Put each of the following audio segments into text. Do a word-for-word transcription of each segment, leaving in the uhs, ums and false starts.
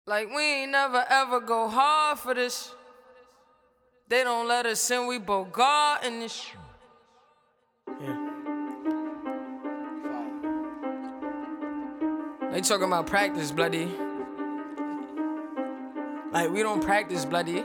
Like we ain't never ever go hard for this. They don't let us in, we both God in this shit. Yeah. They talking about practice, bloody. Like we don't practice, bloody.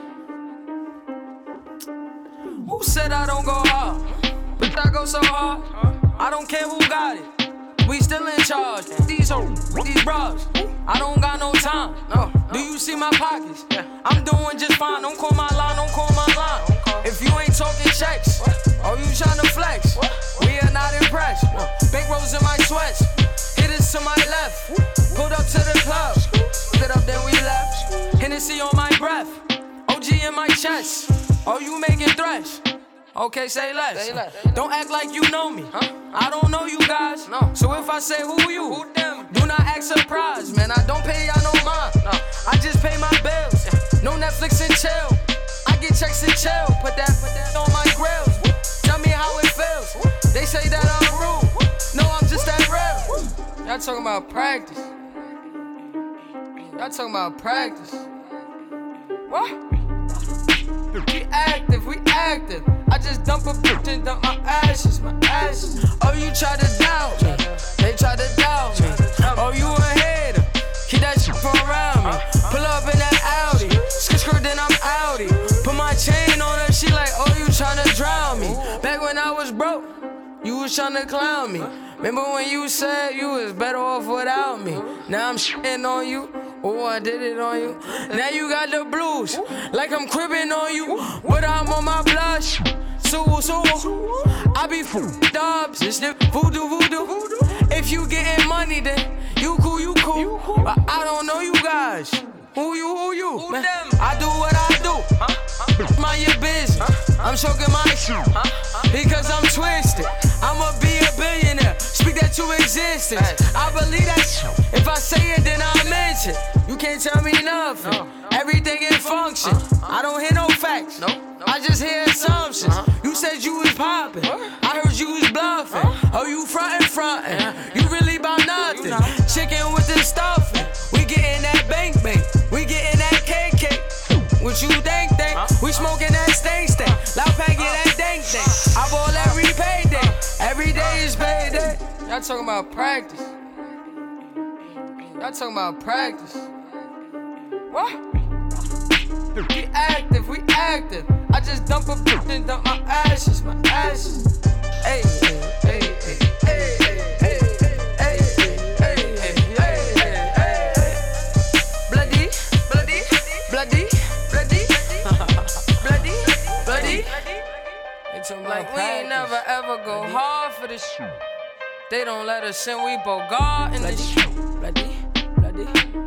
Who said I don't go hard? But I go so hard. I don't care who got it. We still in charge. These hoes, these bras. I don't got no time. No. Do you see my pockets? I'm doing just fine. Don't call my line, don't call my line. If you ain't talking checks, or you tryna flex, we are not impressed. Big rolls in my sweats. Hit us to my left. Pulled up to the club. Lit up, then we left. Hennessy on my breath. O G in my chest. Oh, you making threats? Okay, say less. Say less. Don't act like you know me. Huh? I don't know you guys. No. So if I say who you, who them? Do not act surprised, man. I don't pay y'all no mind. No. I just pay my bills. No Netflix and chill. I get checks and chill. Put that, put that on my grills. Tell me how it feels. They say that I'm rude. No, I'm just that real. Y'all talking about practice. Y'all talking about practice. What? We active, we active. I just dump a bitch and dump my ashes, my ashes. Oh, you try to doubt me. They try to doubt me. Oh, you a hater. Keep that shit from around me. Pull up in that Audi. Skit skirt, then I'm Audi. Put my chain on her, she like, oh, you tryna drown me. Back when I was broke, you was tryna clown me. Remember when you said you was better off without me? Now I'm shitting on you. Oh, I did it on you. Now you got the blues, like I'm cribbing on you. But I'm on my blush. So, so, I be f***ed up. This shit voodoo, voodoo. If you getting money, then you cool, you cool. But I don't know you guys. Who you, who you? Man, I do what I do. Mind your business. I'm choking my shit because I'm twisted. I'ma be a billionaire. Speak that to existence. I believe that shit. If I say it, then I mention. You can't tell me nothing. Everything in function. I don't hear no facts. I just hear assumptions. You said you was popping. I heard you was bluffing. Oh, you frontin', frontin'. You really bout nothing. Chicken with the stuffing. We gettin' that bank bank. We gettin' that cake cake. What you think think? We smoking that stank stank. Loud packet that dank dank. I ball every payday. Every day is payday. Y'all talking about practice. Y'all talking about practice. What? We active, we active. I just dump a bitch and dump my ashes, my ashes. Hey, hey, hey, hey, hey, hey, hey, hey, hey, hey, hey. Bloody, bloody, bloody, bloody, bloody, bloody. Like we ain't never ever go hard for this shit. They don't let us in, we both God in this shit. Bloody, bloody,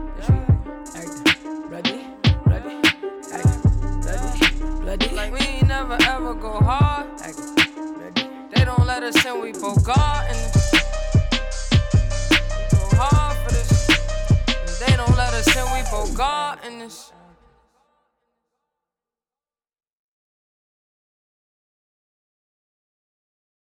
bloody, bloody, bloody. Like we ain't never ever go hard. They don't let us in, we both God in this. We go hard for this. They don't let us in, we both God in this.